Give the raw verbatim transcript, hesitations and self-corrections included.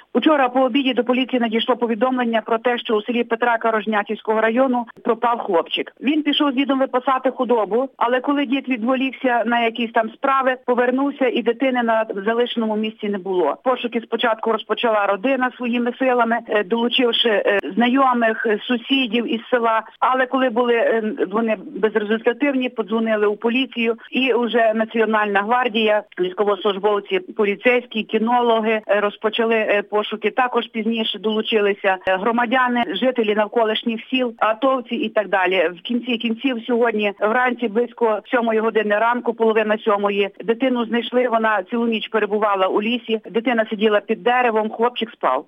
Учора по обіді до поліції надійшло повідомлення про те, що у селі Петра Рожнятівського району пропав хлопчик. Він пішов з дідом випасати худобу, але коли дід відволікся на якісь там справи, повернувся і дитини на залишеному місці не було. Пошуки спочатку розпочала родина своїми силами, долучивши знайомих, сусідів із села, але коли були вони безрезультативні, подзвонили у поліцію і вже Національна гвардія, військовослужбовці, поліцейські, кінологи розпочали пошуки. Також пізніше долучилися громадяни, жителі навколишніх сіл, атовці і так далі. В кінці кінців сьогодні вранці близько сьомої години ранку, половина сьомої, дитину знайшли, вона цілу ніч перебувала у лісі, дитина сиділа під деревом, хлопчик спав.